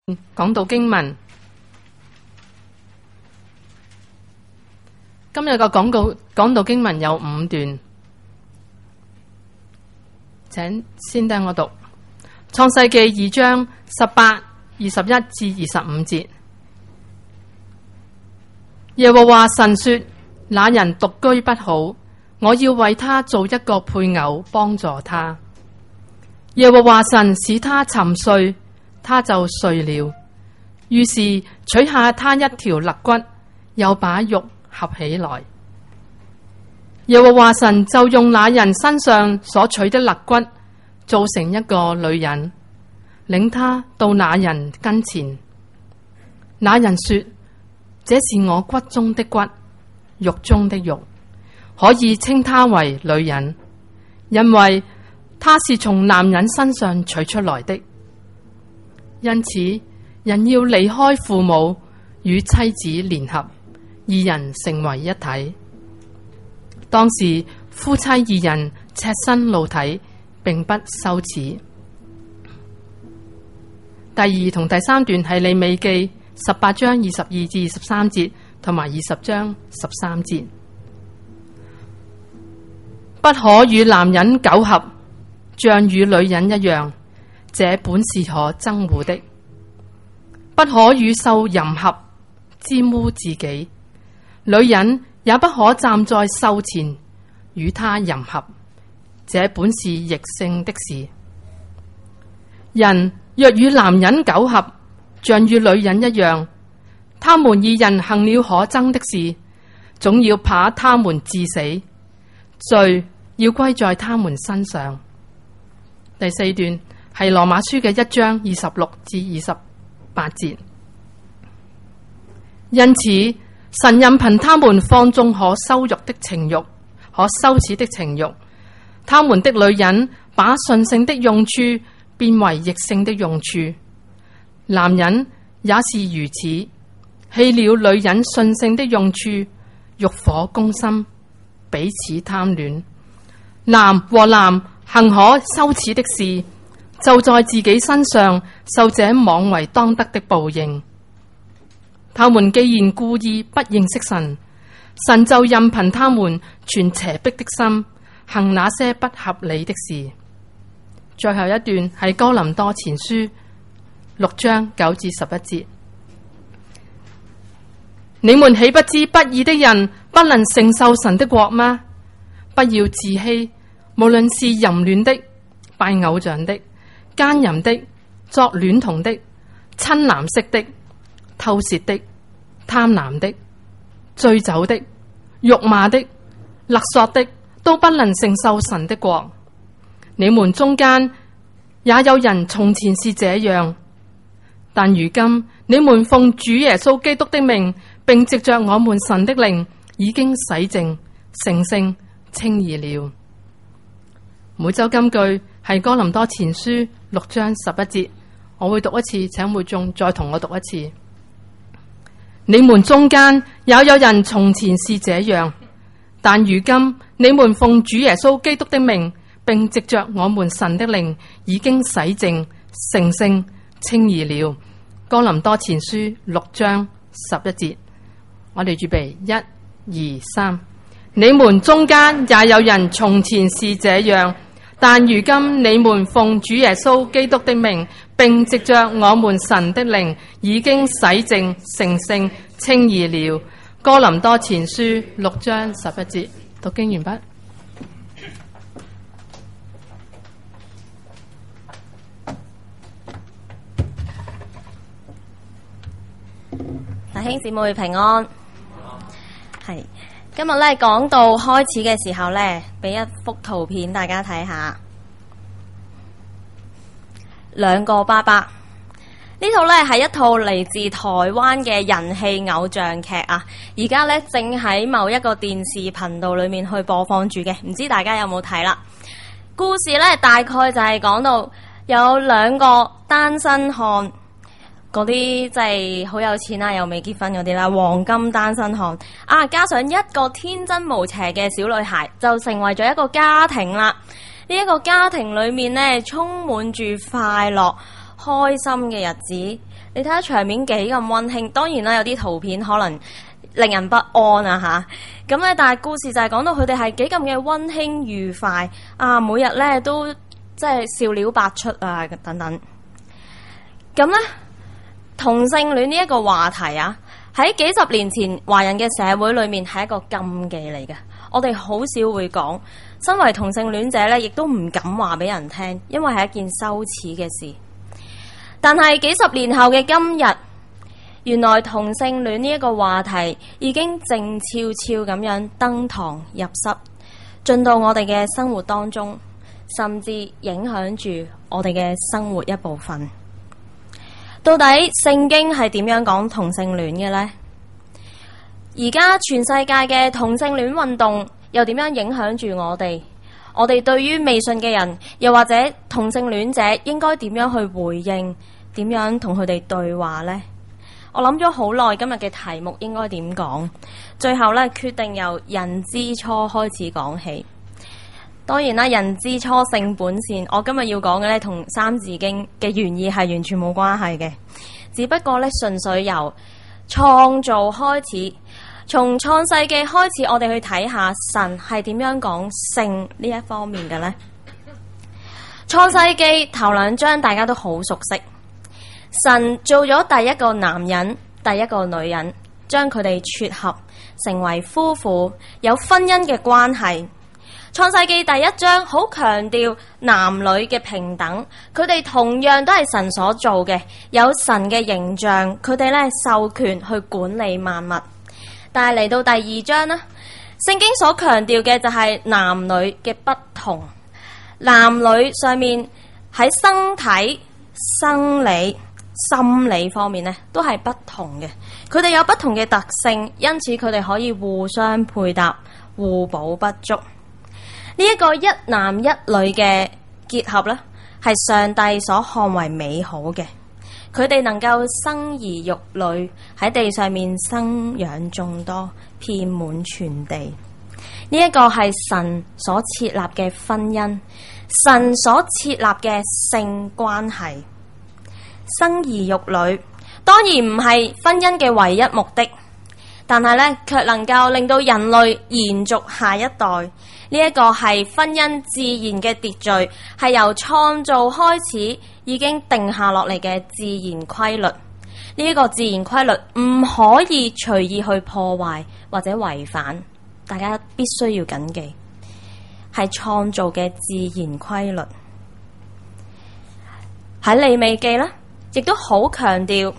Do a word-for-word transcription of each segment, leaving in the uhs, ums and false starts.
講到經文，今日個講告講到經文有五段，請先聽我讀創世記二章十八、二十一至二十五節。耶和華神說：那人獨居不好，我要為他做一個配偶，幫助他。耶和華神使他沉睡，他就睡了。於是取下他一條肋骨，又把肉合起來。耶和華神就用那人身上所取的肋骨，做成一個女人，領他到那人跟前。那人說：這是我骨中的骨，肉中的肉，可以稱她為女人，因為她是從男人身上取出來的。因此，人要離開父母，與妻子聯合，二人成為一體。當時夫妻二人赤身露體，並不羞恥。第二同第三段係利未記十八章二十二至二十三節，同埋二十章十三節。不可與男人苟合，像與女人一樣，這本是可憎惡的。不可與獸淫合，沾污自己。女人也不可站在獸前與他淫合，這本是逆性的事。人若與男人苟合，像與女人一樣，他們二人行了可憎的事，總要把他們治死，罪要歸在他們身上。第四段係羅馬書嘅一章二十六至二十八節。因此，神任憑他們放縱可羞辱的情欲，可羞恥的情欲。他們的女人把順性的用處變為逆性的用處，男人也是如此，棄了女人順性的用處，欲火攻心，彼此貪戀。男和男行可羞恥的事，就在自己身上受這妄為當得的報應。他們既然故意不認識神，神就任憑他們存邪僻的心，行那些不合理的事。最後一段係哥林多前書六章九至十一節。你們豈不知不義的人不能承受神的國嗎？不要自欺，無論是淫亂的、拜偶像的、奸淫的、作孌童的、親男色的、偷竊的、貪婪的、醉酒的、辱罵的、勒索的，都不能承受神的國。你們中間也有人從前是這樣，但如今你們奉主耶穌基督的名，並藉着我們神的靈，已經洗淨、成聖、稱義了。每周金句係哥林多前書六章十一節，我會讀一次，請會眾再同我讀一次。你們中間也有人從前是這樣，但如今你們奉主耶穌基督的名，並藉着我們神的靈，已經洗淨、成聖、稱義了。哥林多前書六章十一節，我哋預備一、二、三。你們中間也有人從前是這樣，但如今你們奉主耶穌基督的名，並藉着我們神的靈，已經洗淨、成聖、稱義了。哥林多前書六章十一節，讀經完畢。 弟兄姊妹平安。係今日咧講到開始嘅時候咧，俾一幅圖片大家睇下。兩個爸爸，呢套咧係一套嚟自台灣嘅人氣偶像劇啊！而家咧正喺某一個電視頻道裏面去播放住嘅，唔知大家有冇睇啦？故事咧大概就係講到有兩個單身漢。嗰啲即係好有錢啦，又未結婚嗰啲啦，黃金單身漢啊，加上一個天真無邪嘅小女孩，就成為咗一個家庭啦。呢一個家庭裏面呢，充滿住快樂、開心嘅日子。 你睇下場面幾咁溫馨，當然啦，有啲圖片可能令人不安啊吓。咁咧，但係故事就係講到佢哋係幾咁嘅溫馨愉快啊，每日咧都即係笑料百出啊，等等。咁咧，同性戀呢一個話題啊，喺幾十年前華人嘅社會裏面係一個禁忌嚟嘅，我哋好少會講。身為同性戀者咧，亦都唔敢話俾人聽，因為係一件羞恥嘅事。但係幾十年後嘅今日，原來同性戀呢一個話題已經靜悄悄咁樣登堂入室，進到我哋嘅生活當中，甚至影響住我哋嘅生活一部分。到底聖經係點樣講同性戀嘅呢？而家全世界嘅同性戀運動又點樣影響住我哋？我哋對於未信嘅人，又或者同性戀者，應該點樣去回應？點樣同佢哋對話呢？我諗咗好耐，今日嘅題目應該點講？最後呢，決定由人之初開始講起。當然啦，人之初性本善。我今日要講嘅呢，同三字經嘅原意係完全冇關係嘅，只不過呢，純粹由創造開始。從創世記開始，我哋去睇下神係點樣講性呢一方面嘅呢？創世記頭兩章大家都好熟悉，神做咗第一個男人，第一個女人，將佢哋撮合成為夫婦，有婚姻嘅關係。創世記第一章好強調男女嘅平等，佢哋同樣都係神所做嘅，有神嘅形象，佢哋咧授權去管理萬物。但係嚟到第二章呢，聖經所強調嘅就係男女嘅不同，男女上面喺身體、生理、心理方面呢都係不同嘅，佢哋有不同嘅特性，因此佢哋可以互相配搭，互補不足。呢一個一男一女嘅結合呢，係上帝所看為美好嘅。佢哋能夠生兒育女，喺地上面生養眾多，遍滿全地。呢一個係神所設立嘅婚姻，神所設立嘅性關係。生兒育女當然唔係婚姻嘅唯一目的，但係呢，卻能夠令到人類延續下一代。呢一個係婚姻自然嘅秩序，係由創造開始已經定下落嚟嘅自然規律。呢一個自然規律唔可以隨意去破壞或者違反，大家必須要謹記，係創造嘅自然規律。喺利未記呢，亦都好強調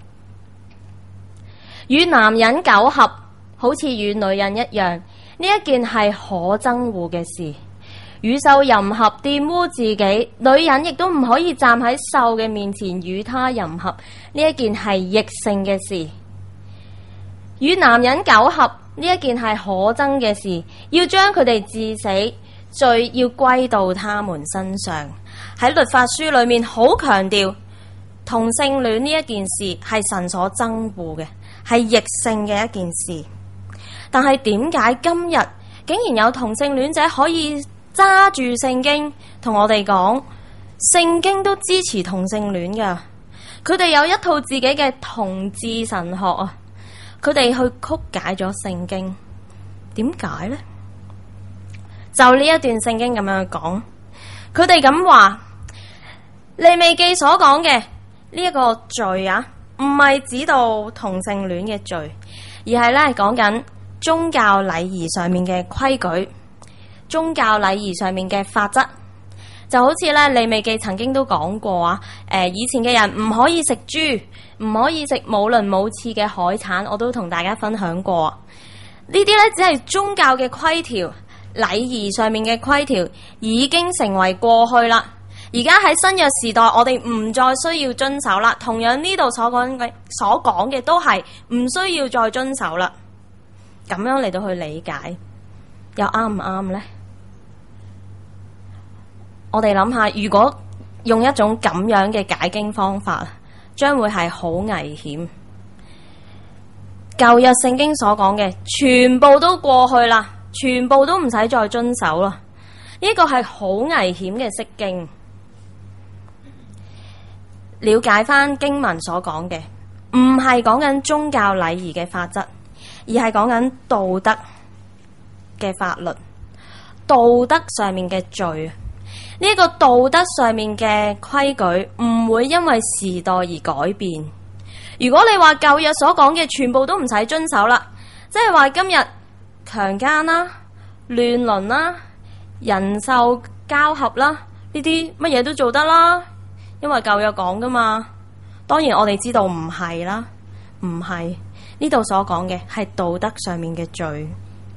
與男人苟合，好似與女人一樣。呢一件係可憎惡嘅事，與獸淫合玷污自己，女人亦都唔可以站喺獸嘅面前與他淫合。呢一件係逆性嘅事，與男人苟合呢一件係可憎嘅事，要將佢哋致死，罪要歸到他們身上。喺律法書裏面好強調同性戀呢一件事係神所憎惡嘅，係逆性嘅一件事。但係點解今日竟然有同性戀者可以揸住聖經同我哋講，聖經都支持同性戀噶？佢哋有一套自己嘅同志神學啊，佢哋去曲解咗聖經。點解呢？就呢一段聖經咁樣講，佢哋咁話，利未記所講嘅呢一個罪啊，唔係指到同性戀嘅罪，而係咧講緊宗教禮儀上面嘅規矩，宗教禮儀上面嘅法則，就好似咧利未記曾經都講過啊。誒、呃，以前嘅人唔可以食豬，唔可以食冇鱗冇刺嘅海產，我都同大家分享過。呢啲咧只係宗教嘅規條，禮儀上面嘅規條已經成為過去啦。而家喺新約時代，我哋唔再需要遵守啦。同樣呢度所講嘅所講嘅都係唔需要再遵守啦。咁樣嚟到去理解，又啱唔啱呢？我哋諗下，如果用一種咁樣嘅解經方法，將會係好危險。舊約聖經所講嘅全部都過去啦，全部都唔使再遵守啦。呢個係好危險嘅釋經。 了解翻經文所講嘅，唔係講緊宗教禮儀嘅法則，而係講緊道德嘅法律，道德上面嘅罪。呢、這個道德上面嘅規矩唔會因為時代而改變。如果你話舊約所講嘅全部都唔使遵守啦，即係話今日強姦啦、亂倫啦、人獸交合啦，呢啲乜嘢都做得啦，因為舊約講噶嘛。當然我哋知道唔係啦，唔係，呢度所講嘅係道德上面嘅罪。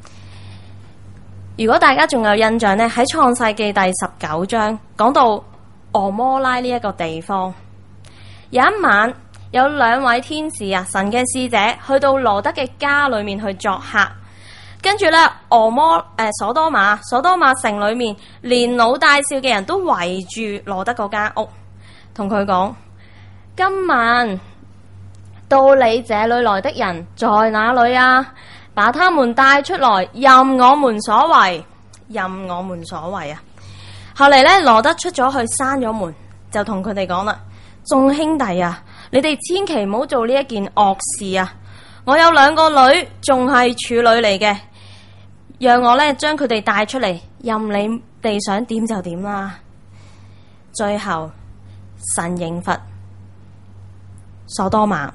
如果大家仲有印象呢，喺創世記第十九章講到俄摩拉呢一個地方，有一晚有兩位天使啊，神嘅使者去到羅德嘅家裏面去作客，跟住呢，俄摩誒、呃、所多瑪所多瑪城裏面連老帶少嘅人都圍住羅德嗰間屋，同佢講：今晚到你這裏來的人在哪裏啊？把他們帶出來，任我們所為，任我們所為啊！後嚟呢，羅德出咗去，閂咗門，就同佢哋講啦：眾兄弟啊，你哋千祈唔好做呢一件惡事啊！我有兩個女，仲係處女嚟嘅，讓我呢將佢哋帶出嚟，任你哋想點就點啦。最後，神刑罰所多瑪。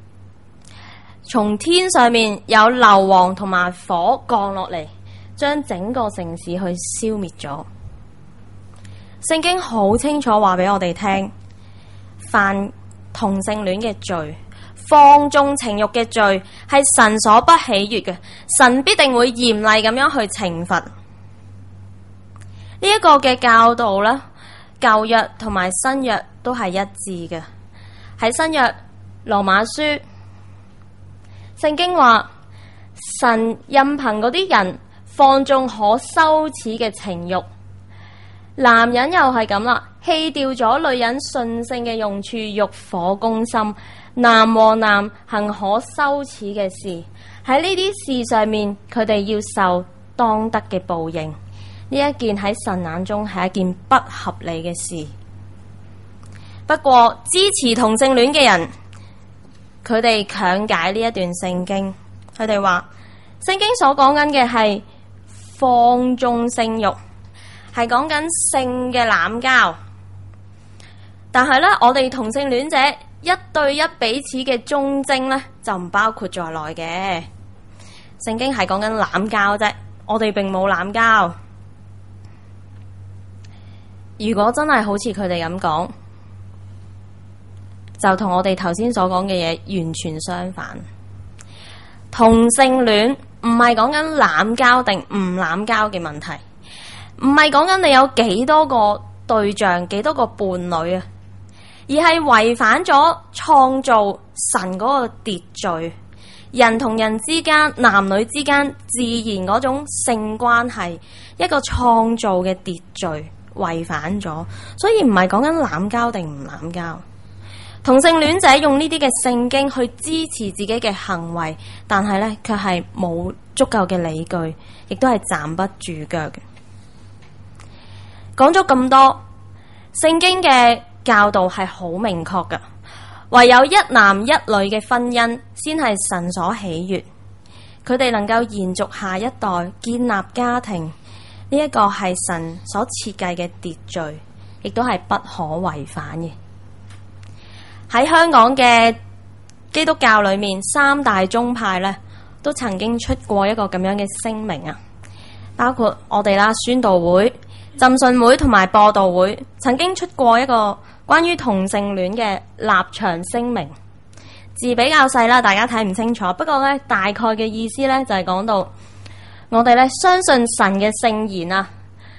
從天上面有硫磺同埋火降落嚟，將整個城市去消滅咗。聖經好清楚話俾我哋聽，犯同性戀嘅罪、放縱情慾嘅罪係神所不喜悅嘅，神必定會嚴厲咁樣去懲罰。呢、這、一個嘅教導呢，舊約同埋新約都係一致嘅。喺新約羅馬書，聖經話神任憑嗰啲人放縱可羞恥嘅情慾，男人又係咁啦，棄掉咗女人順性嘅用處，欲火攻心，男和男行可羞恥嘅事，喺呢啲事上面，佢哋要受當得嘅報應。呢一件喺神眼中係一件不合理嘅事。不過支持同性戀嘅人，佢哋強解呢一段聖經，佢哋話聖經所講緊嘅係放縱性慾，係講緊性嘅濫交。但係呢，我哋同性戀者一對一彼此嘅忠貞呢，就唔包括在內嘅。聖經係講緊濫交啫，我哋並冇濫交。如果真係好似佢哋咁講，就同我哋頭先所講嘅嘢完全相反。同性戀唔係講緊濫交定唔濫交嘅問題，唔係講緊你有幾多個對象、幾多個伴侶啊，而係違反咗創造神嗰個秩序，人同人之間、男女之間自然嗰種性關係，一個創造嘅秩序違反咗，所以唔係講緊濫交定唔濫交。同性戀者用呢啲嘅聖經去支持自己嘅行為，但係呢，卻係冇足夠嘅理據，亦都係站不住腳嘅。講咗咁多，聖經嘅教導係好明確㗎，唯有一男一女嘅婚姻先係神所喜悅，佢哋能夠延續下一代，建立家庭，呢一個係神所設計嘅秩序，亦都係不可違反嘅。喺香港嘅基督教裏面，三大宗派呢都曾經出過一個咁樣嘅聲明啊，包括我哋啦，宣道會、浸信會同埋播道會曾經出過一個關於同性戀嘅立場聲明，字比較細啦，大家睇唔清楚，不過呢，大概嘅意思呢就係講到我哋呢相信神嘅聖言啊，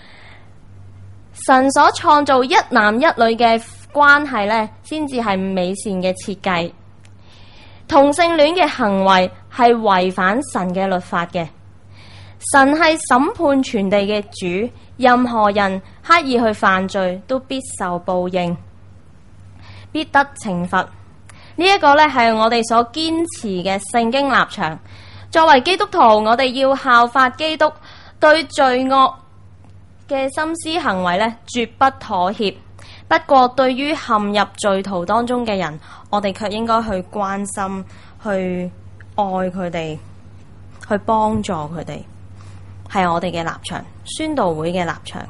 神所創造一男一女嘅關係呢，先至係美善嘅設計。同性戀嘅行為係違反神嘅律法嘅。神係審判全地嘅主，任何人刻意去犯罪，都必受報應，必得懲罰。呢一個呢，係我哋所堅持嘅聖經立場。作為基督徒，我哋要效法基督，對罪惡嘅心思行為呢，絕不妥協。 不過對於陷入罪途當中嘅人，我哋卻應該去關心、去愛佢哋、去幫助佢哋，係我哋嘅立場，宣道會嘅立場。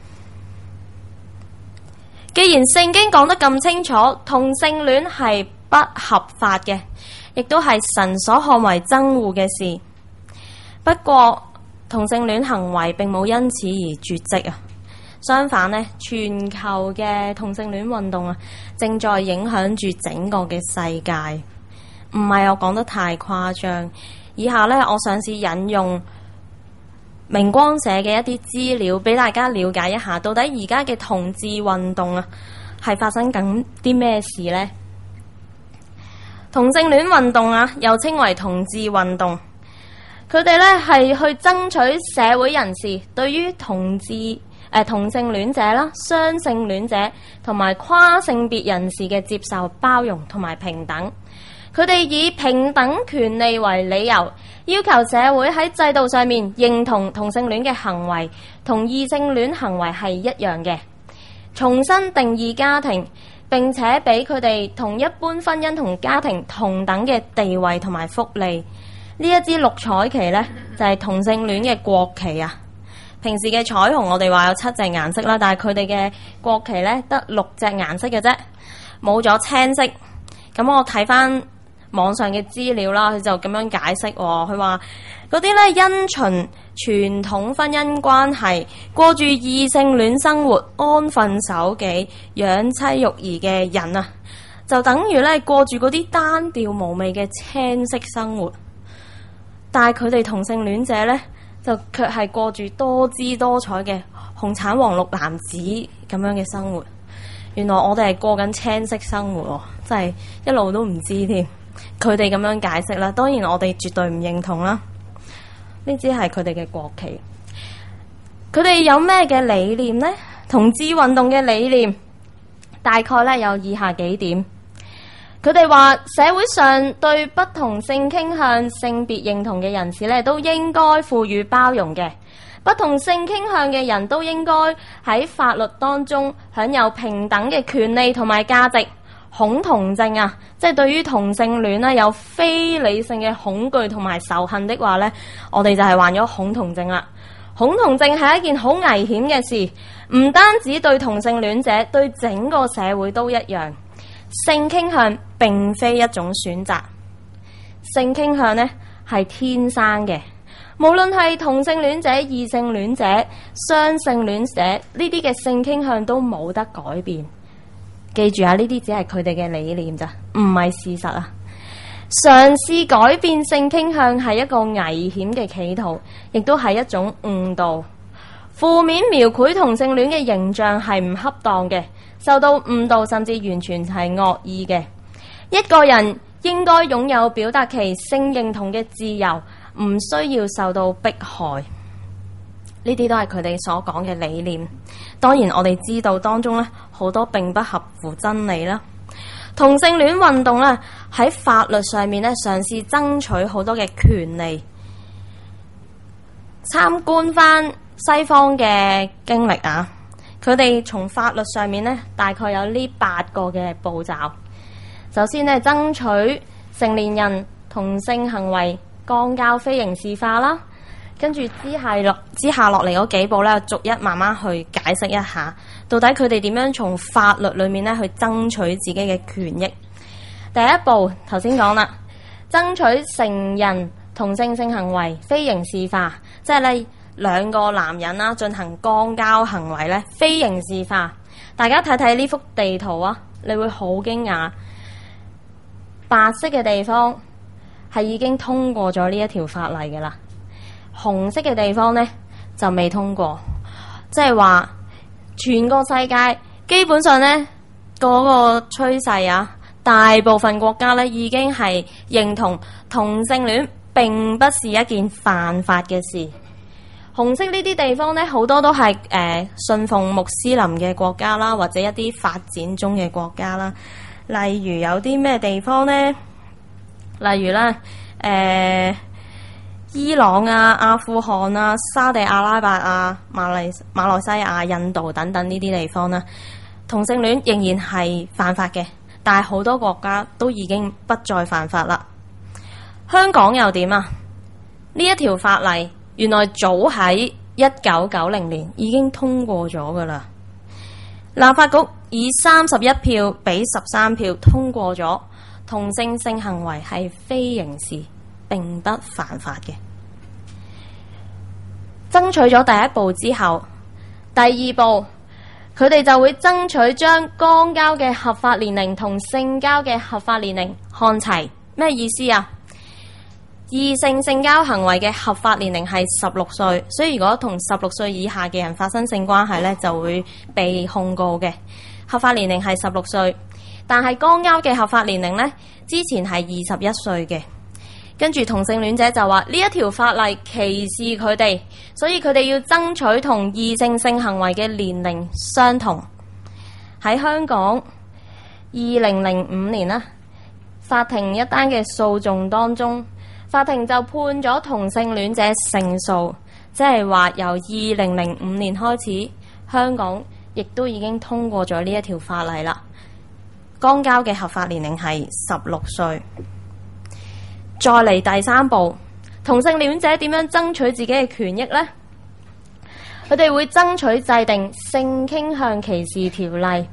既然聖經講得咁清楚，同性戀係不合法嘅，亦都係神所看為憎惡嘅事。不過同性戀行為並冇因此而絕跡啊！相反呢，全球嘅同性戀運動啊，正在影響住整個嘅世界。唔係我講得太誇張。以下呢，我嘗試引用明光社嘅一啲資料，俾大家了解一下，到底而家嘅同志運動啊，係發生緊啲咩事呢？同性戀運動啊，又稱為同志運動，佢哋呢係去爭取社會人士對於同志誒、呃、同性戀者啦、雙性戀者同埋跨性別人士嘅接受、包容同埋平等。佢哋以平等權利為理由，要求社會喺制度上面認同同性戀嘅行為同異性戀行為係一樣嘅，重新定義家庭，並且俾佢哋同一般婚姻同家庭同等嘅地位同埋福利。呢一支六彩旗呢，就係同性戀嘅國旗啊！平時嘅彩虹我哋話有七隻顏色啦，但係佢哋嘅國旗呢，得六隻顏色嘅啫，冇咗青色。咁我睇翻網上嘅資料啦，佢就咁樣解釋，佢話嗰啲咧因循傳統婚姻關係過住異性戀生活、安分守己、養妻育兒嘅人啊，就等於咧過住嗰啲單調無味嘅青色生活。但係佢哋同性戀者咧，就卻係過住多姿多彩嘅紅橙黃綠藍紫咁樣嘅生活。原來我哋係過緊青色生活，真係一路都唔知添。佢哋咁樣解釋啦，當然我哋絕對唔認同啦。呢只係佢哋嘅國旗。佢哋有咩嘅理念呢？同志運動嘅理念大概咧有以下幾點。佢哋話社會上對不同性傾向、性別認同嘅人士咧，都應該賦予包容嘅。不同性傾向嘅人都應該喺法律當中享有平等嘅權利同埋價值。恐同症啊，即係對於同性戀咧有非理性嘅恐懼同埋仇恨的話呢，我哋就係患咗恐同症啦。恐同症係一件好危險嘅事，唔單止對同性戀者，對整個社會都一樣。性傾向並非一種選擇，性傾向呢係天生嘅，無論係同性戀者、異性戀者、雙性戀者，呢啲嘅性傾向都冇得改變。記住啊，呢啲只係佢哋嘅理念咋，唔係事實啊！嘗試改變性傾向係一個危險嘅企圖，亦都係一種誤導。負面描繪同性戀嘅形象係唔恰當嘅，受到誤導甚至完全係惡意嘅。一個人應該擁有表達其性認同嘅自由，唔需要受到迫害。呢啲都係佢哋所講嘅理念。當然我哋知道當中咧好多並不合乎真理啦。同性戀運動咧喺法律上面咧嘗試爭取好多嘅權利。參觀翻西方嘅經歷啊，佢哋從法律上面咧大概有呢八個嘅步驟。首先咧，爭取成年人同性行為肛交非刑事化啦。跟住之下落之下落嚟嗰幾步咧，逐一慢慢去解釋一下，到底佢哋點樣從法律裏面咧去爭取自己嘅權益。第一步頭先講啦，爭取成人同性性行為非刑事化，即係咧兩個男人啦進行肛交行為咧非刑事化。大家睇睇呢幅地圖啊，你會好驚訝，白色嘅地方係已經通過咗呢一條法例嘅啦。紅色嘅地方呢，就未通過，即係話全個世界基本上呢嗰個趨勢啊，大部分國家呢已經係認同同性戀並不是一件犯法嘅事。紅色呢啲地方呢，好多都係誒、呃、信奉穆斯林嘅國家啦，或者一啲發展中嘅國家啦。例如有啲咩地方呢？例如咧誒。呃伊朗啊、阿富汗啊、沙地阿拉伯啊、馬來馬來西亞、印度等等呢啲地方啦， 同性戀仍然係犯法嘅，但係好多國家都已經不再犯法啦。香港又點啊？呢一條法例原來早喺一九九零年已經通過咗噶啦。立法局以三十一票比十三票通過咗，同性性行為係非刑事，並不犯法嘅。爭取咗第一步之後，第二步佢哋就會爭取將肛交嘅合法年齡同性交嘅合法年齡看齊。咩意思啊？異性性交行為嘅合法年齡係十六歲，所以如果同十六歲以下嘅人發生性關係呢，就會被控告嘅。合法年齡係十六歲，但係肛交嘅合法年齡呢，之前係二十一歲嘅。跟住同性戀者就話呢一條法例歧視佢哋，所以佢哋要爭取同異性性行為嘅年齡相同。喺香港，二零零五年啦，法庭一單嘅訴訟當中，法庭就判咗同性戀者勝訴，即係話由二零零五年開始，香港亦都已經通過咗呢一條法例啦。肛交嘅合法年齡係十六歲。再嚟第三步，同性戀者點樣爭取自己嘅權益呢？佢哋會爭取制定性傾向歧視條例，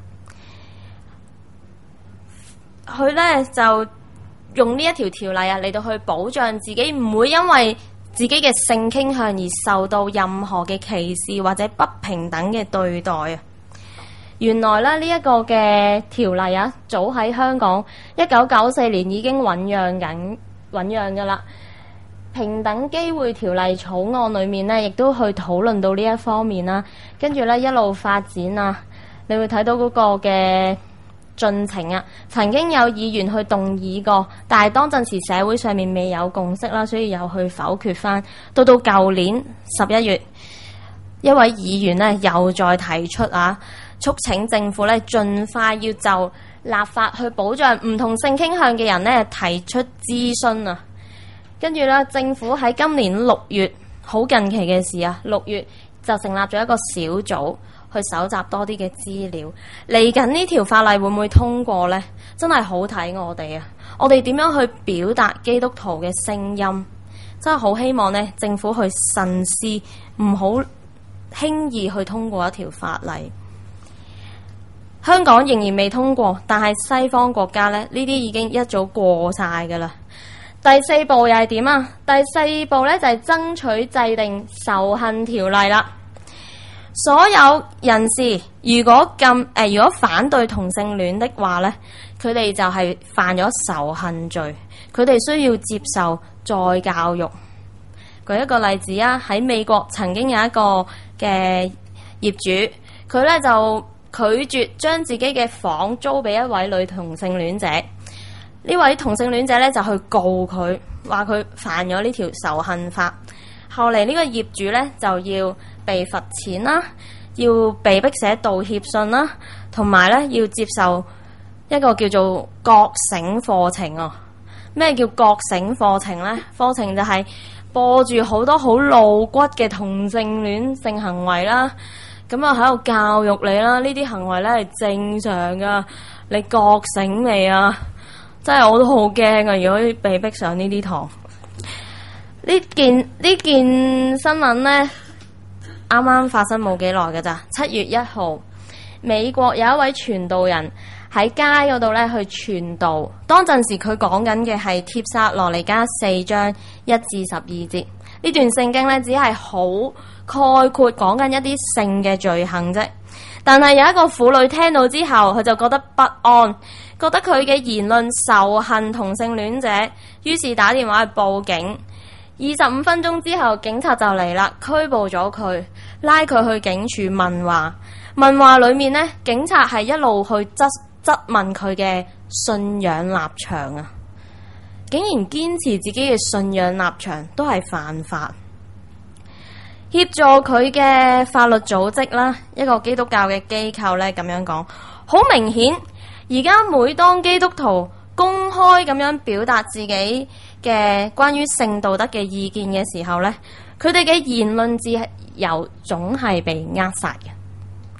佢呢就用呢一條條例啊嚟到去保障自己唔會因為自己嘅性傾向而受到任何嘅歧視或者不平等嘅對待啊！原來咧呢一個嘅條例啊，早喺香港一九九四年已經醞釀緊。醞釀噶啦，平等機會條例草案裏面呢，亦都去討論到呢一方面啦。跟住呢，一路發展啊，你會睇到嗰個嘅進程啊。曾經有議員去動議過，但係當陣時社會上面未有共識啦，所以又去否決翻。到到舊年十一月，一位議員呢又再提出啊，促請政府呢盡快要就立法去保障唔同性傾向嘅人呢提出諮詢啊，跟住咧政府喺今年六月，好近期嘅事啊，六月就成立咗一個小組去搜集多啲嘅資料。嚟緊呢條法例會唔會通過呢？真係好睇我哋啊！我哋點樣去表達基督徒嘅聲音？真係好希望呢政府去慎思，唔好輕易去通過一條法例。香港仍然未通過，但係西方國家呢，呢啲已經一早過晒噶啦。第四步又係點啊？第四步呢，就係爭取制定仇恨條例啦。所有人士如果禁誒、呃，如果反對同性戀的話呢，佢哋就係犯咗仇恨罪，佢哋需要接受再教育。舉一個例子啊，喺美國曾經有一個嘅業主，佢呢就拒絕將自己嘅房租俾一位女同性戀者，呢位同性戀者咧就去告佢，話佢犯咗呢條仇恨法。後嚟呢個業主咧就要被罰錢啦，要被逼寫道歉信啦，同埋咧要接受一個叫做覺醒課程啊。咩叫覺醒課程呢？課程就係播住好多好露骨嘅同性戀性行為啦。咁啊喺度教育你啦，呢啲行為咧係正常噶，你覺醒未啊？真係我都好驚啊！如果被逼上呢啲堂，呢件呢件新聞呢，啱啱發生冇幾耐㗎咋？七月一號，美國有一位傳道人喺街嗰度咧去傳道，當陣時佢講緊嘅係帖撒羅尼迦四章一至十二節，呢段聖經咧只係好概括講緊一啲性嘅罪行啫，但係有一個婦女聽到之後，佢就覺得不安，覺得佢嘅言論仇恨同性戀者，於是打電話去報警。二十五分鐘之後，警察就嚟啦，拘捕咗佢，拉佢去警署問話。問話裏面呢，警察係一路去質質問佢嘅信仰立場啊，竟然堅持自己嘅信仰立場都係犯法。協助佢嘅法律組織啦，一個基督教嘅機構呢，咁樣講，好明顯，而家每當基督徒公開咁樣表達自己嘅關於性道德嘅意見嘅時候呢，佢哋嘅言論自由總係被扼殺嘅。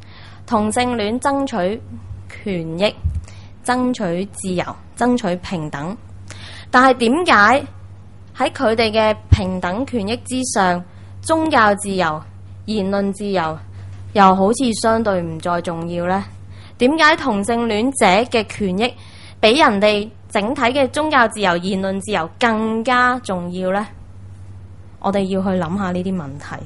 同性戀爭取權益、爭取自由、爭取平等。但係點解喺佢哋嘅平等權益之上，宗教自由、言論自由又好似相對唔再重要呢？點解同性戀者嘅權益比人哋整體嘅宗教自由、言論自由更加重要呢？我哋要去諗下呢啲問題。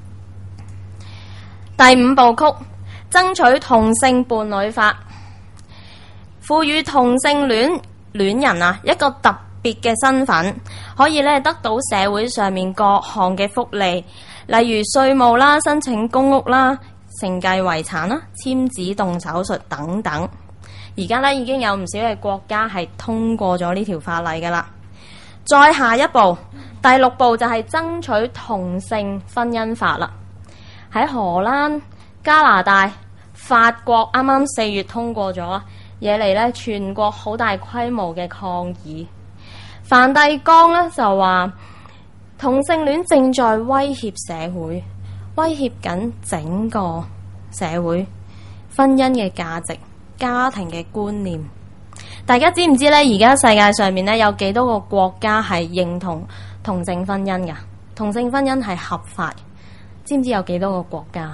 第五部曲，爭取同性伴侶法，賦予同性戀戀人啊一個特別嘅身份，可以咧得到社會上面各項嘅福利，例如稅務啦、申請公屋啦、承繼遺產啦、簽字動手術等等。而家咧已經有唔少嘅國家係通過咗呢條法例噶啦。再下一步，第六步就係爭取同性婚姻法啦。喺荷蘭、加拿大、法國啱啱四月通過咗，惹嚟咧全國好大規模嘅抗議。梵蒂岡咧就話同性戀正在威脅社會，威脅緊整個社會婚姻嘅價值、家庭嘅觀念。大家知唔知呢？而家世界上面咧有幾多個國家係認同同性婚姻噶？同性婚姻係合法，知唔知有幾多個國家？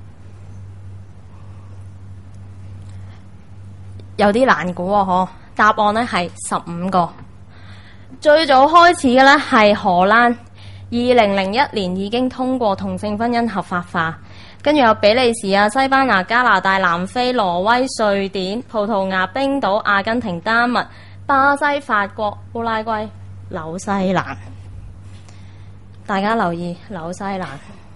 有啲難估喎，嗬？答案呢係十五個。最早開始嘅呢係荷蘭，二零零一年已經通過同性婚姻合法化，跟住有比利時啊、西班牙、加拿大、南非、挪威、瑞典、葡萄牙、冰島、阿根廷、丹麥、巴西、法國、烏拉圭、紐西蘭。大家留意紐西蘭。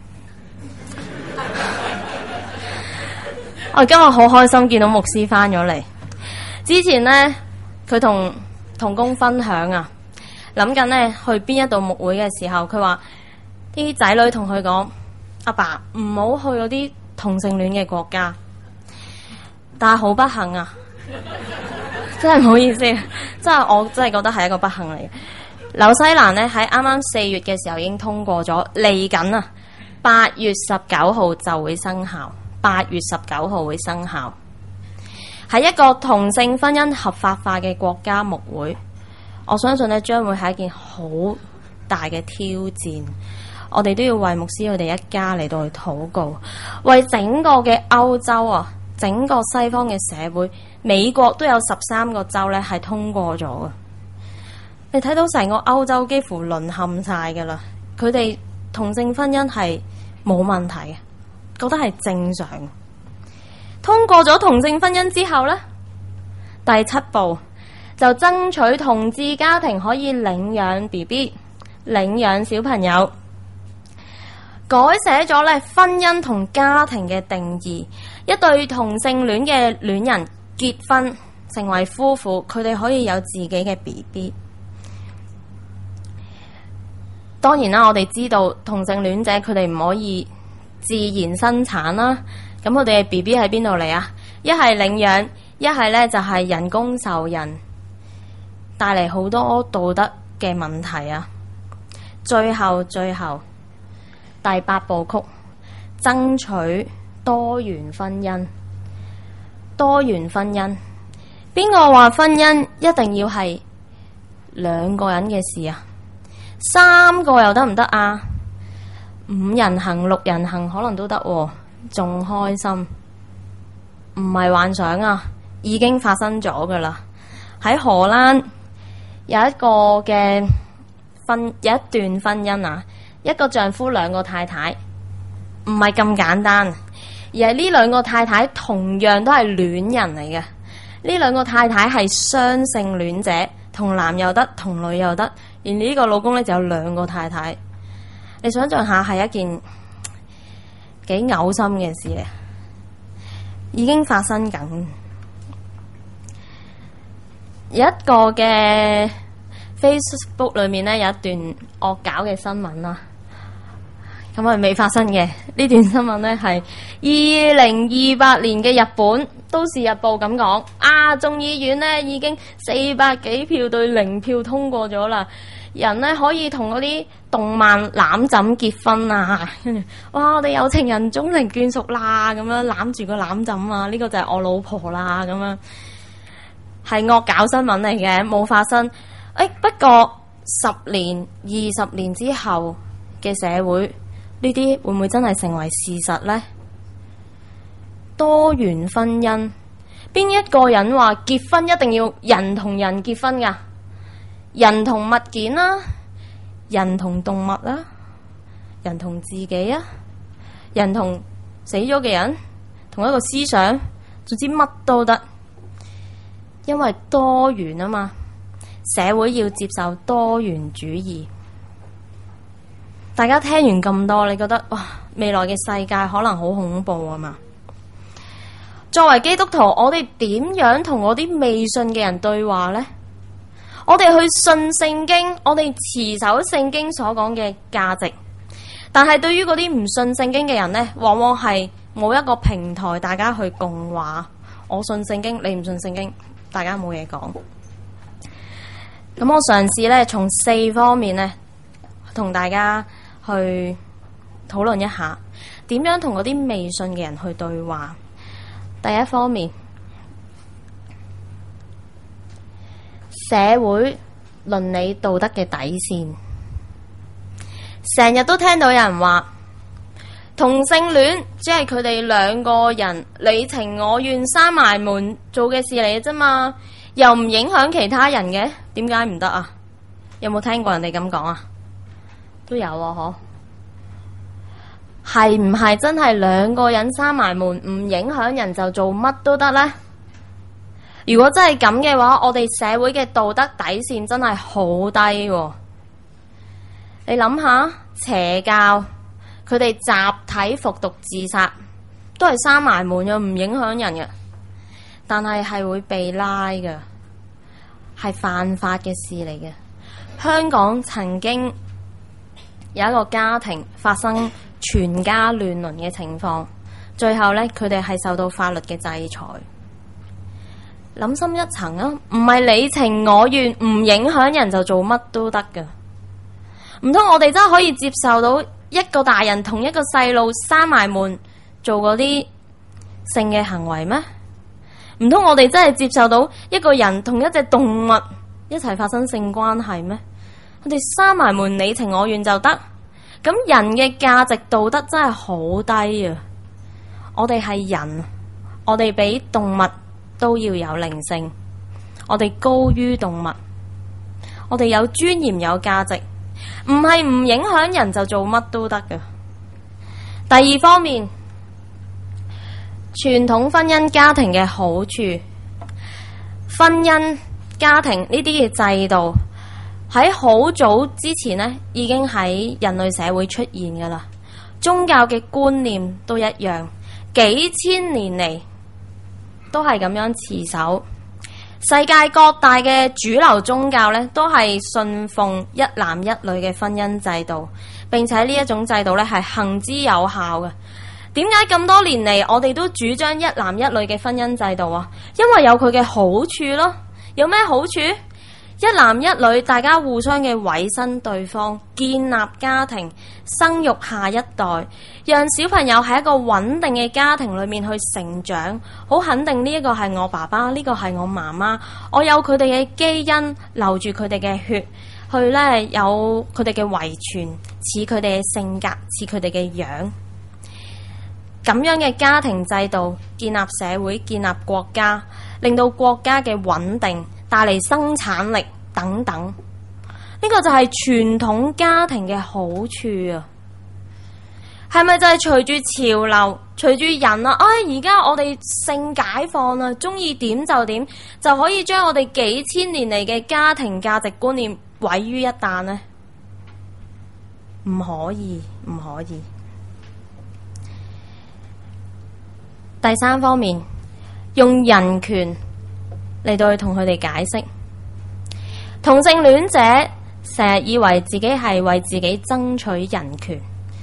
我今日好開心見到牧師翻咗嚟。之前呢，佢同同工分享啊，諗緊呢去邊一度牧會嘅時候，佢話啲仔女同佢講：阿爸唔好去嗰啲同性戀嘅國家。但係好不幸啊，真係唔好意思，真係我真係覺得係一個不幸嚟嘅。紐西蘭呢喺啱啱四月嘅時候已經通過咗，嚟緊啊八月十九號就會生效，八月十九號會生效。喺一個同性婚姻合法化嘅國家牧會，我相信呢將會係一件好大嘅挑戰。我哋都要為牧師佢哋一家嚟到去禱告，為整個嘅歐洲啊，整個西方嘅社會，美國都有十三個州呢係通過咗嘅。你睇到成個歐洲幾乎淪陷晒噶啦，佢哋同性婚姻係冇問題嘅，覺得係正常。通過咗同性婚姻之後呢，第七步就爭取同志家庭可以領養 B B、領養小朋友，改寫咗咧婚姻同家庭嘅定義。一對同性戀嘅戀人結婚成為夫婦，佢哋可以有自己嘅 B B。當然啦，我哋知道同性戀者佢哋唔可以自然生產啦。咁佢哋嘅 B B 喺邊度嚟啊？一係領養，一係呢就係人工受孕，帶嚟好多道德嘅問題啊！最後最後第八部曲，爭取多元婚姻。多元婚姻，邊個話婚姻一定要係兩個人嘅事啊？三個又得唔得啊？五人行、六人行可能都得喎。仲開心，唔係幻想啊，已經發生咗噶啦。喺荷蘭有一個嘅婚，有一段婚姻啊，一個丈夫兩個太太，唔係咁簡單，而係呢兩個太太同樣都係戀人嚟嘅。呢兩個太太係雙性戀者，同男又得，同女又得，而呢個老公呢就有兩個太太。你想象下，係一件幾嘔心嘅事嚟，已經發生緊。有一個嘅 Facebook 裏面呢，有一段惡搞嘅新聞啦。咁咁係未發生嘅。呢段新聞呢係二零二八年嘅日本都市日報咁講，啊眾議院呢已經四百幾票對零票通過咗啦，人呢可以同嗰啲動漫攬枕結婚啊，跟住哇我哋有情人終成眷屬啦，咁樣攬住個攬枕啊，呢、這個就係我老婆啦，咁樣係惡搞新聞嚟嘅，冇發生。誒不過十年、二十年之後嘅社會，呢啲會唔會真係成為事實呢？多元婚姻，邊一個人話結婚一定要人同人結婚㗎？人同物件啦、啊，人同動物啦、啊，人同自己啊，人同死咗嘅人，同一個思想，總之乜都得，因為多元啊嘛，社會要接受多元主義。大家聽完咁多，你覺得哇，未來嘅世界可能好恐怖啊嘛？作為基督徒，我哋點樣同嗰啲未信嘅人對話呢？我哋去信聖經，我哋持守聖經所講嘅價值，但係對於嗰啲唔信聖經嘅人呢，往往係冇一個平台大家去共話。我信聖經，你唔信聖經，大家冇嘢講。咁我嘗試呢，從四方面呢，同大家去討論一下，點樣同嗰啲未信嘅人去對話。第一方面，社會倫理道德嘅底線。成日都聽到有人話同性戀只係佢哋兩個人你情我願閂埋門做嘅事嚟嘅啫嘛，又唔影響其他人嘅，點解唔得啊？有冇聽過人哋咁講啊？都有啊，嗬？係唔係真係兩個人閂埋門唔影響人就做乜都得呢？如果真係咁嘅話，我哋社會嘅道德底線真係好低喎。你諗下，邪教佢哋集體服毒自殺，都係閂埋門嘅，唔影響人嘅，但係係會被拉嘅，係犯法嘅事嚟嘅。香港曾經有一個家庭發生全家亂倫嘅情況，最後呢，佢哋係受到法律嘅制裁。諗深一層啊，唔係你情我願，唔影響人就做乜都得㗎。唔通我哋真係可以接受到一個大人同一個細路閂埋門做嗰啲性嘅行為咩？唔通我哋真係接受到一個人同一隻動物一齊發生性關係咩？我哋閂埋門你情我願就得？咁人嘅價值道德真係好低啊！我哋係人，我哋比動物都要有靈性，我哋高於動物，我哋有尊嚴有價值，唔係唔影響人就做乜都得㗎。第二方面，傳統婚姻家庭嘅好處，婚姻家庭呢啲嘅制度喺好早之前呢，已經喺人類社會出現㗎喇。宗教嘅觀念都一樣，幾千年嚟都係咁樣持守。世界各大嘅主流宗教呢，都係信奉一男一女嘅婚姻制度，並且呢一種制度呢係行之有效嘅。點解咁多年嚟我哋都主張一男一女嘅婚姻制度啊？因為有佢嘅好處咯。有咩好處？一男一女，大家互相嘅委身對方，建立家庭，生育下一代，讓小朋友喺一個穩定嘅家庭裏面去成長，好肯定呢一個係我爸爸，呢個係我媽媽，我有佢哋嘅基因，流住佢哋嘅血，去呢有佢哋嘅遺傳，似佢哋嘅性格，似佢哋嘅樣。咁樣嘅家庭制度建立社會，建立國家，令到國家嘅穩定，帶嚟生產力等等，呢個就係傳統家庭嘅好處啊！係咪就係隨住潮流，隨住人啊？唉、哎，而家我哋性解放啦，中意點就點，就可以將我哋幾千年嚟嘅家庭價值觀念毀於一旦呢？唔可以，唔可以。第三方面，用人權嚟到去同佢哋解釋，同性戀者成日以為自己係為自己爭取人權，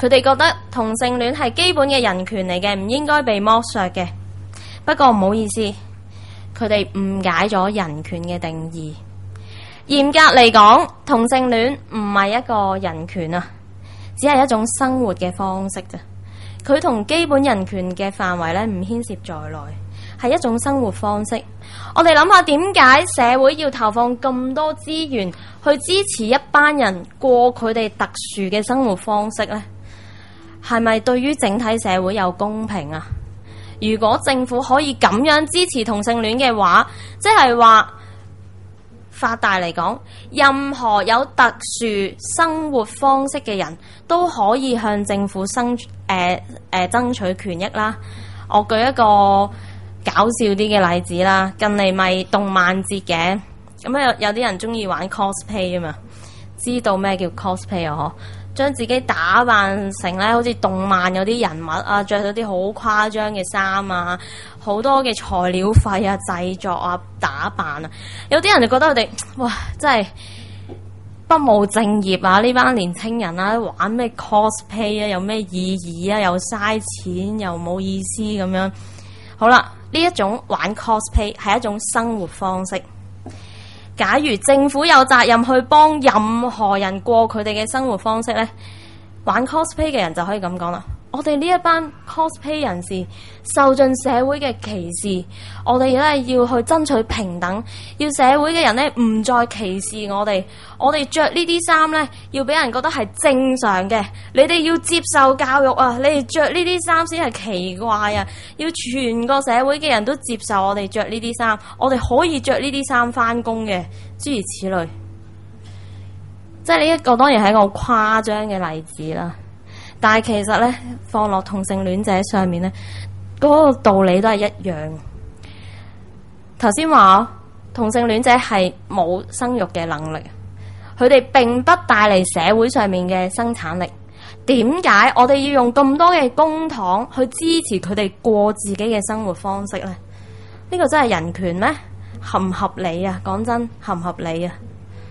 佢哋覺得同性戀係基本嘅人權嚟嘅，唔應該被剝削嘅。不過唔好意思，佢哋誤解咗人權嘅定義。嚴格嚟講，同性戀唔係一個人權啊，只係一種生活嘅方式啫。佢同基本人權嘅範圍咧唔牽涉在內，係一種生活方式。我哋諗下，點解社會要投放咁多資源去支持一班人過佢哋特殊嘅生活方式呢？係咪對於整體社會有公平啊？如果政府可以咁樣支持同性戀嘅話，即係話發大嚟講，任何有特殊生活方式嘅人都可以向政府爭誒誒爭取權益啦。我舉一個搞笑啲嘅例子啦，近嚟咪動漫節嘅，咁有有啲人中意玩 cosplay 啊嘛，知道咩叫 cosplay 啊？嗬，將自己打扮成咧好似動漫有啲人物啊，着咗啲好誇張嘅衫啊，好多嘅材料費啊、製作啊、打扮啊，有啲人就覺得佢哋哇，真係不務正業啊！呢班年青人啊，玩咩 cosplay 啊，有咩意義啊？又嘥錢又冇意思咁樣。好啦，呢一種玩 cosplay 係一種生活方式。假如政府有責任去幫任何人過佢哋嘅生活方式呢，玩 cosplay 嘅人就可以咁講啦。我哋呢一班 cosplay 人士受盡社會嘅歧視，我哋咧要去爭取平等，要社會嘅人咧唔再歧視我哋。我哋着呢啲衫咧，要俾人覺得係正常嘅。你哋要接受教育啊！你哋着呢啲衫先係奇怪啊！要全個社會嘅人都接受我哋着呢啲衫，我哋可以着呢啲衫返工嘅，諸如此類。即係呢一個當然係一個好誇張嘅例子啦。但係其實咧，放落同性戀者上面咧，嗰個道理都係一樣。頭先話同性戀者係冇生育嘅能力，佢哋並不帶嚟社會上面嘅生產力。點解我哋要用咁多嘅公帑去支持佢哋過自己嘅生活方式呢？呢個真係人權咩？合唔合理啊？講真，合唔合理啊？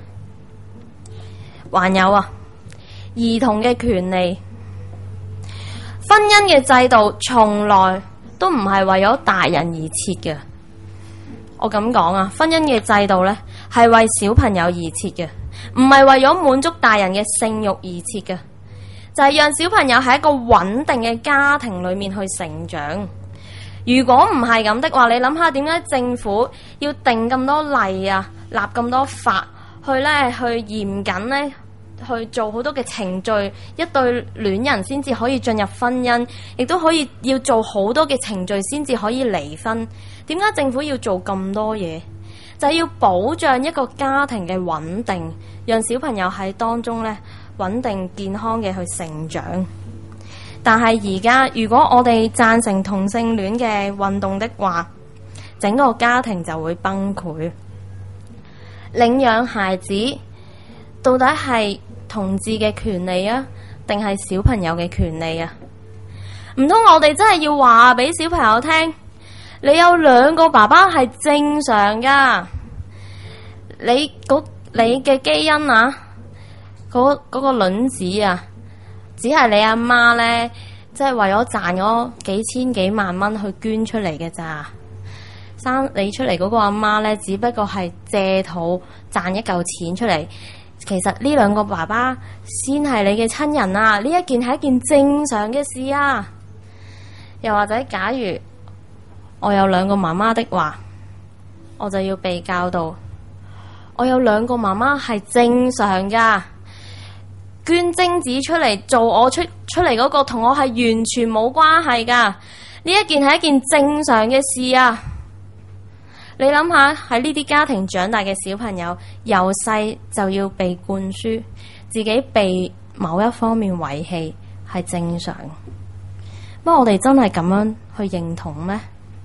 還有啊，兒童嘅權利。婚姻嘅制度從來都唔係為咗大人而設嘅。我咁講啊，婚姻嘅制度呢係為小朋友而設嘅，唔係為咗滿足大人嘅性慾而設嘅，就係讓小朋友喺一個穩定嘅家庭裏面去成長。如果唔係咁的話，你諗下點解政府要定咁多例啊，立咁多法去呢去嚴謹呢？去做好多嘅程序，一對戀人先至可以進入婚姻，亦都可以要做好多嘅程序先至可以離婚。點解政府要做咁多嘢？就係要保障一個家庭嘅穩定，讓小朋友喺當中呢穩定健康嘅去成長。但係而家如果我哋贊成同性戀嘅運動的話，整個家庭就會崩潰。領養孩子到底係同志嘅權利啊，定係小朋友嘅權利啊？唔通我哋真係要話俾小朋友聽，你有兩個爸爸係正常噶？你嗰你嘅基因啊，嗰嗰個卵子啊，只係你阿媽呢，即係為咗賺咗幾千幾萬蚊去捐出嚟嘅咋？生你出嚟嗰個阿媽呢，只不過係借肚賺一嚿錢出嚟。其實呢兩個爸爸先係你嘅親人啊！呢一件係一件正常嘅事啊。又或者假如我有兩個媽媽的話，我就要被教導我有兩個媽媽係正常噶。捐精子出嚟做我出出嚟嗰個同我係完全冇關係噶。呢一件係一件正常嘅事啊。你諗下，喺呢啲家庭長大嘅小朋友，由細就要被灌輸自己被某一方面遺棄係正常。不過我哋真係咁樣去認同咩？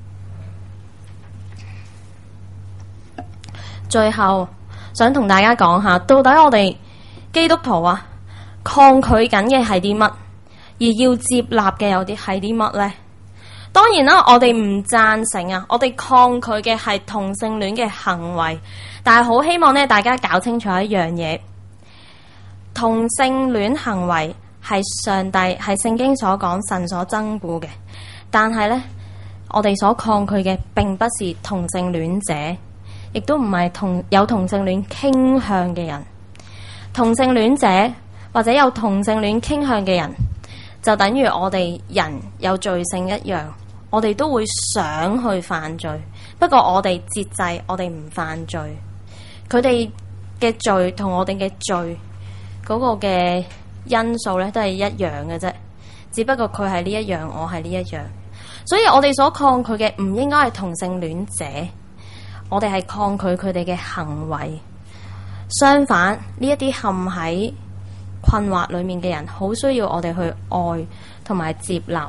最後想同大家講下，到底我哋基督徒啊，抗拒緊嘅係啲乜，而要接納嘅有啲係啲乜呢？當然啦，我哋唔贊成啊，我哋抗拒嘅係同性戀嘅行為，但係好希望咧，大家搞清楚一樣嘢，同性戀行為係上帝，係聖經所講神所憎惡嘅。但係呢，我哋所抗拒嘅並不是同性戀者，亦都唔係同有同性戀傾向嘅人。同性戀者或者有同性戀傾向嘅人，就等於我哋人有罪性一樣，我哋都會想去犯罪，不過我哋節制，我哋唔犯罪。佢哋嘅罪同我哋嘅罪嗰個嘅因素咧，都係一樣嘅啫，只不過佢係呢一樣，我係呢一樣。所以我哋所抗拒嘅唔應該係同性戀者，我哋係抗拒佢哋嘅行為。相反，呢一啲陷喺困惑裏面嘅人，好需要我哋去愛同埋接納。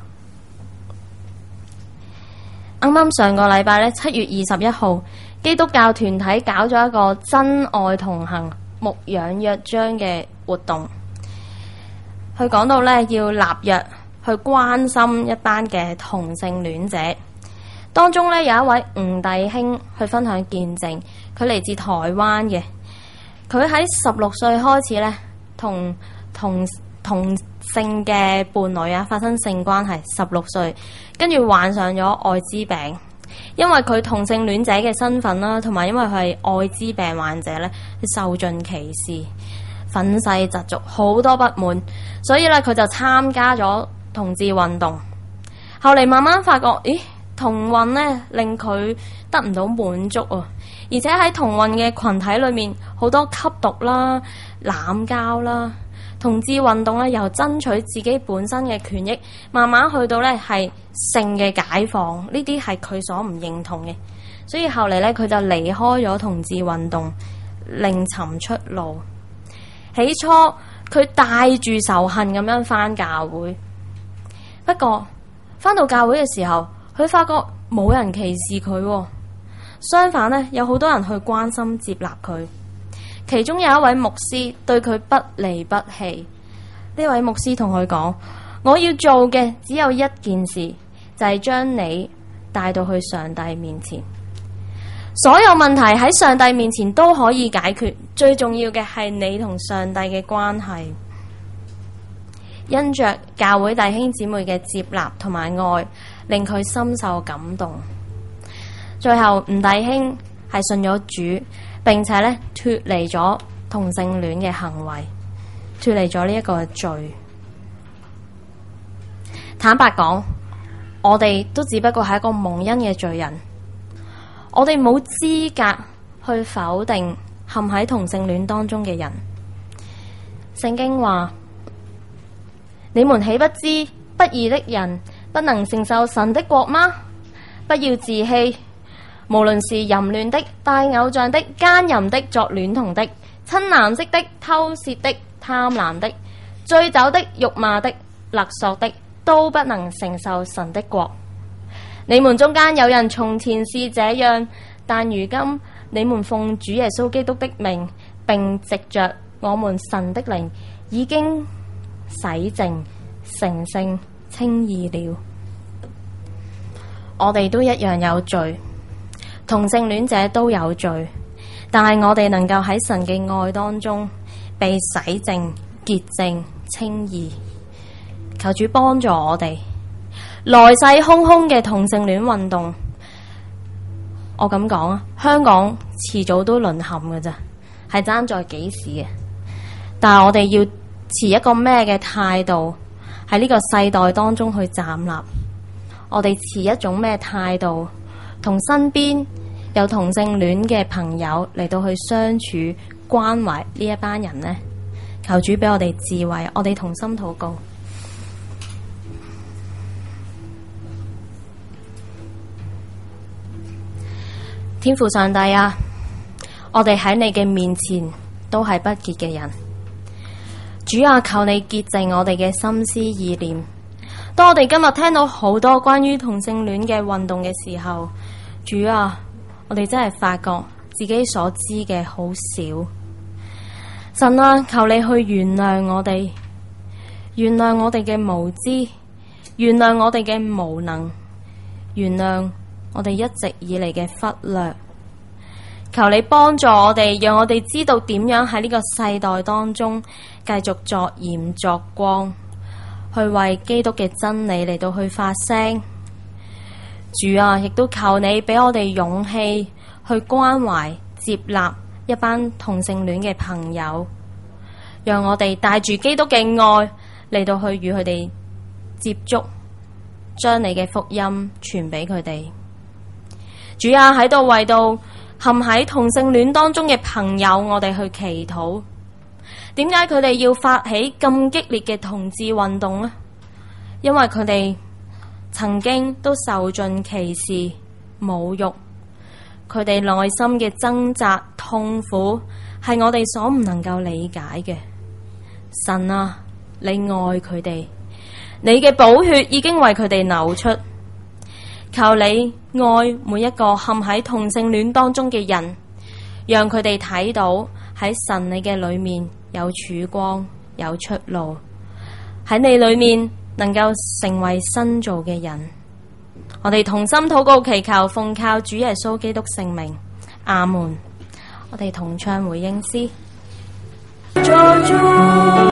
啱啱上個禮拜咧，七月二十一號，基督教團體搞咗一個真愛同行牧養約章嘅活動。佢講到咧，要立約去關心一班嘅同性戀者。當中咧，有一位吳弟兄去分享見證，佢嚟自台灣嘅。佢喺十六歲開始咧，同同同性嘅伴侶啊發生性關係，十六歲跟住患上咗艾滋病。因為佢同性戀者嘅身份啦，同埋因為佢係艾滋病患者咧，受盡歧視、憤世嫉俗，好多不滿，所以咧佢就參加咗同志運動。後嚟慢慢發覺，咦，同運咧令佢得唔到滿足啊！而且喺同運嘅群體裏面，好多吸毒啦、濫交啦。同志運動咧，由爭取自己本身嘅權益，慢慢去到咧係性嘅解放，呢啲係佢所唔認同嘅。所以後嚟咧，佢就離開咗同志運動，另尋出路。起初佢帶住仇恨咁樣返教會，不過返到教會嘅時候，佢發覺冇人歧視佢喎。相反呢，有好多人去關心接納佢。其中有一位牧師對佢不離不棄。呢位牧師同佢講：我要做嘅只有一件事，就係將你帶到去上帝面前。所有問題喺上帝面前都可以解決，最重要嘅係你同上帝嘅關係。因着教會弟兄姊妹嘅接納同埋愛，令佢深受感動。最後吳弟兄係信咗主，並且咧脫離咗同性戀嘅行為，脫離咗呢一個罪。坦白講，我哋都只不過係一個蒙恩嘅罪人，我哋冇資格去否定陷喺同性戀當中嘅人。聖經話：你們豈不知不義的人不能承受神的國嗎？不要自欺。無論是淫亂的、拜偶像的、奸淫的、作孌童的、親男色的、偷竊的、貪婪的、醉酒的、辱罵的、勒索的，都不能承受神的國。你們中間有人從前是這樣，但如今你們奉主耶穌基督的名，並藉着我們神的靈，已經洗淨、成聖、稱義了。我哋都一樣有罪。同性戀者都有罪，但係我哋能夠喺神嘅愛當中被洗淨、潔淨、稱義。求主幫助我哋。來勢洶洶嘅同性戀運動，我咁講啊，香港遲早都淪陷嘅咋，係爭在幾時嘅。但係我哋要持一個咩嘅態度喺呢個世代當中去站立？我哋持一種咩態度？同身邊有同性戀嘅朋友嚟到去相處關懷呢一班人呢？求主俾我哋智慧，我哋同心禱告。天父上帝啊，我哋喺你嘅面前都係不潔嘅人。主啊，求你潔淨我哋嘅心思意念。當我哋今日聽到好多關於同性戀嘅運動嘅時候，主啊，我哋真係發覺自己所知嘅好少。神啊，求你去原諒我哋，原諒我哋嘅無知，原諒我哋嘅無能，原諒我哋一直以嚟嘅忽略。求你幫助我哋，讓我哋知道點樣喺呢個世代當中繼續作鹽作光， 去為基督嘅真理嚟到去發聲。主啊，亦都求你俾我哋勇氣去關懷接納一班同性戀嘅朋友，讓我哋帶住基督嘅愛嚟到去與佢哋接觸，將你嘅福音傳俾佢哋。主啊，喺度為到陷喺同性戀當中嘅朋友，我哋去祈禱。點解佢哋要發起咁激烈嘅同志運動呢？因為佢哋曾經都受盡歧視、侮辱，佢哋內心嘅掙扎、痛苦係我哋所唔能夠理解嘅。神啊，你愛佢哋，你嘅寶血已經為佢哋流出，求你愛每一個陷喺同性戀當中嘅人，讓佢哋睇到喺神你嘅裏面有曙光，有出路，喺你裏面能夠成為新造嘅人。我哋同心禱告祈求，奉靠主耶穌基督聖名，阿門。我哋同唱回應詩。